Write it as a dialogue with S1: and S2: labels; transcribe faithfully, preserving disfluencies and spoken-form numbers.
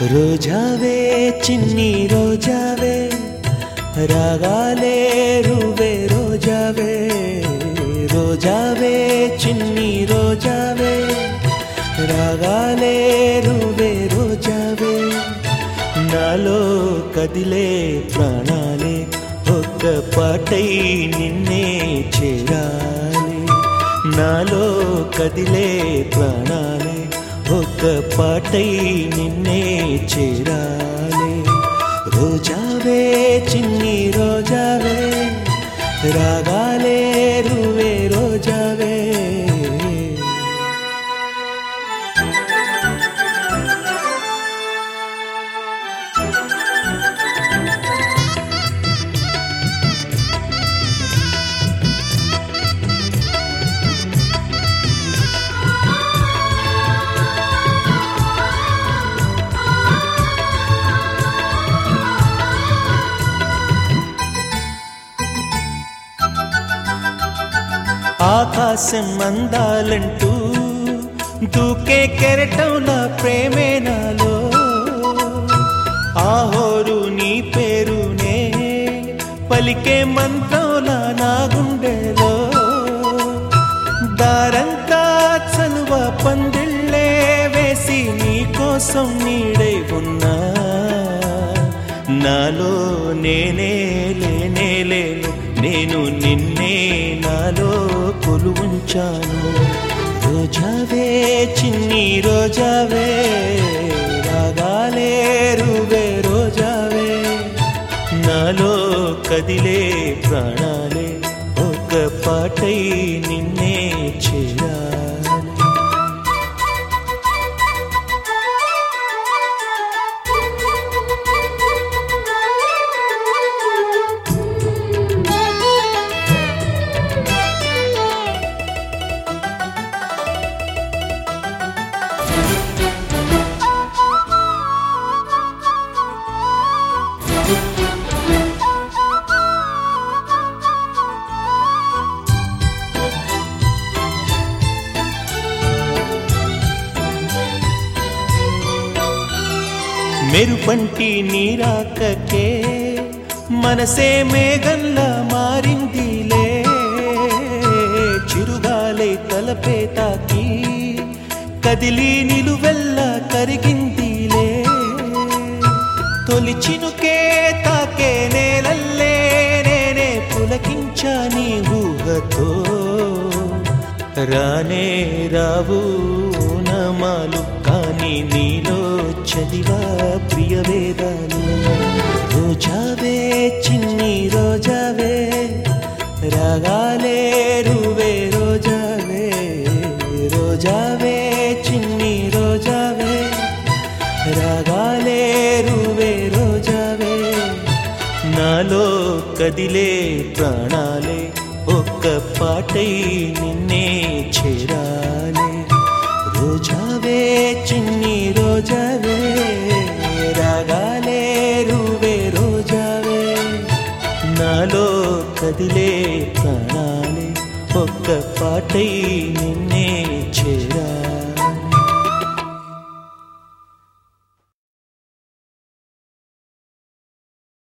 S1: రోజావే చిన్ని రోజావే రాగాలే రువే రోజావే రోజావే చిన్ని రోజావే రాగాలే రువే రోజావే నాలో కదిలే ప్రాణాలే ఒక్క పాటై నిన్నే చేరాలి నాలో కదిలే ప్రాణాలే ఒక్క పాటై నిన్నే చేరాలి రోజావే చిన్ని రోజావే రాగాలే రువే రోజావే ఆకాశం అందాలంటూ దూకే కెరటంలా ప్రేమే నాలో ఆహోరు నీ పేరునే పలికే మంత్రంలా నా గుండెలో దారంతా చలువ పందిళ్ళే వేసి నీ కోసం నీడై ఉన్నా నాలో నేనే లేనే లేను నేను నిన్నే నాలో కొలువుంచాను రోజావే చిన్ని రోజావే రాగాలే రువే రోజావే నాలో కదిలే ప్రాణాలే ఒక పాటై నిన్నే చేరాలి మెరుపంటి నీరాకకే మనసే మేఘంలా మారిందిలే చిరుగాలై తలపే తాకి కదిలి నిలువెల్లా కరిగిందిలే తొలి చినుకే తాకే నేలల్లే నేనే పులకించా నీ ఊహతో రానే రావు నమాలు కానీ నీలో చదివా ప్రియ వేదాలు రోజావే చిన్ని రోజావే రాగాలే రువే రోజావే రోజావే చిన్ని రోజావే రాగాలే రువే రోజావే నాలో కదిలే ప్రాణాలే ఒక్క పాటై నిన్నే చేరాలి రోజావే చిన్ని రోజావే రాగాలే రువే రోజావే నాలో కదిలే ప్రాణాలే ఒక్క పాటై నిన్నే చేరా